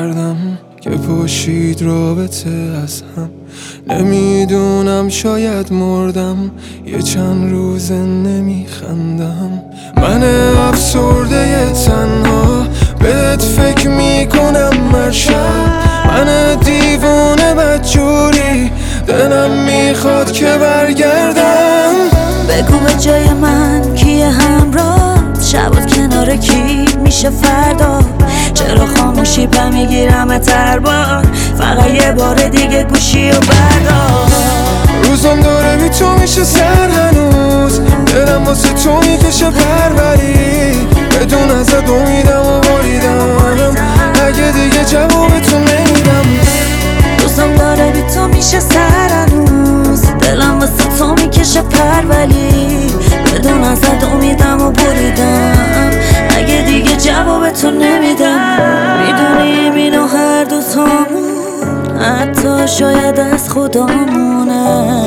کردم که پاشید رابطه از هم. نمیدونم شاید مردم یه چند روزه نمیخندم. من افسرده تنها بهت فکر میکنم مرشب. من دیوونه بدجوری دلم میخواد که برگردم. بگو به جای من کیه همراه، شبات کنار کی میشه فردا. چرا خاموشی پا میگیرم هر بار، فقط یه بار دیگه گوشی و بردار. روزم داره بی تو میشه سر هنوز، دلم واسه تو میکشه پروری. بدون ازت امیدم و بریدم، اگه دیگه جواب تو نمیدم. روزم داره بی تو میشه سر هنوز، دلم واسه تو میکشه پروری. بدون ازت امیدم و بریدم، اگه دیگه جواب تو نمیدم. میدونیم اینو هر دو تامون، حتی شاید از خدامونه.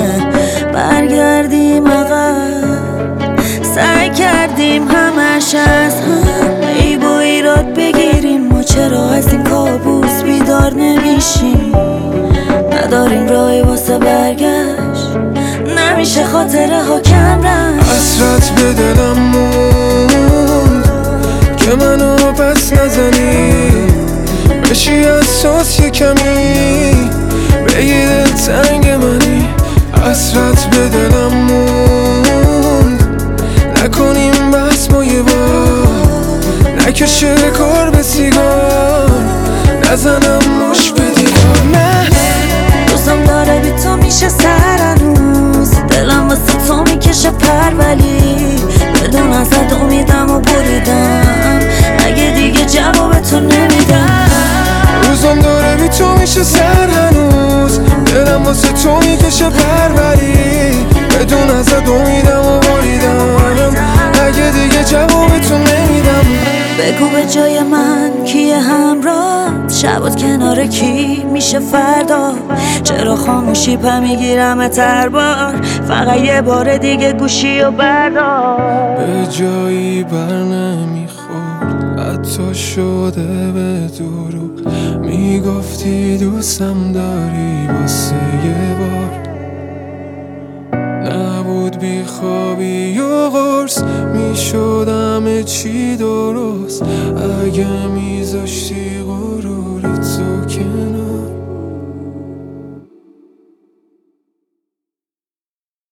برگردیم عقب، سعی کردیم همش از هم عیب و ایراد بگیریم. ما چرا از این کابوس بیدار نمیشیم؟ نداریم راهی واسه برگشت، نمیشه خاطره ها کم رفت. حسرت به دلم موند که منو پس نزنی، بشی اساس یه کمی بگی تنگ منی. حسرت به دلم موند نکنیم بس ما یه بار، نکشه کار به سیگار، نزنم مش به دیوار. نه روزم داره بی تو میشه سر هنوز، دلم واسه تو میکشه پرولی. بدون ازت امیدم و بریدم، اگه دیگه جواب تو نمیدم. روزم داره بی تو میشه سر هنوز، دلم واسه تو میکشه پروری. بدون ازت امیدم و بریدم، اگه دیگه جواب تو نمیدم. بگو به جای من کیه همراه، شبات کنار کی میشه فردا. چرا خاموشی پا میگیرم هر بار، فقط یه بار دیگه گوشی و بردار. به جایی بر نمیخورد، حتی شده به دروغ. میگفتی دوستم داری واسه یه بار، نبود بی خوابی و قرص، میشد همه چی درست اگه میذاشتی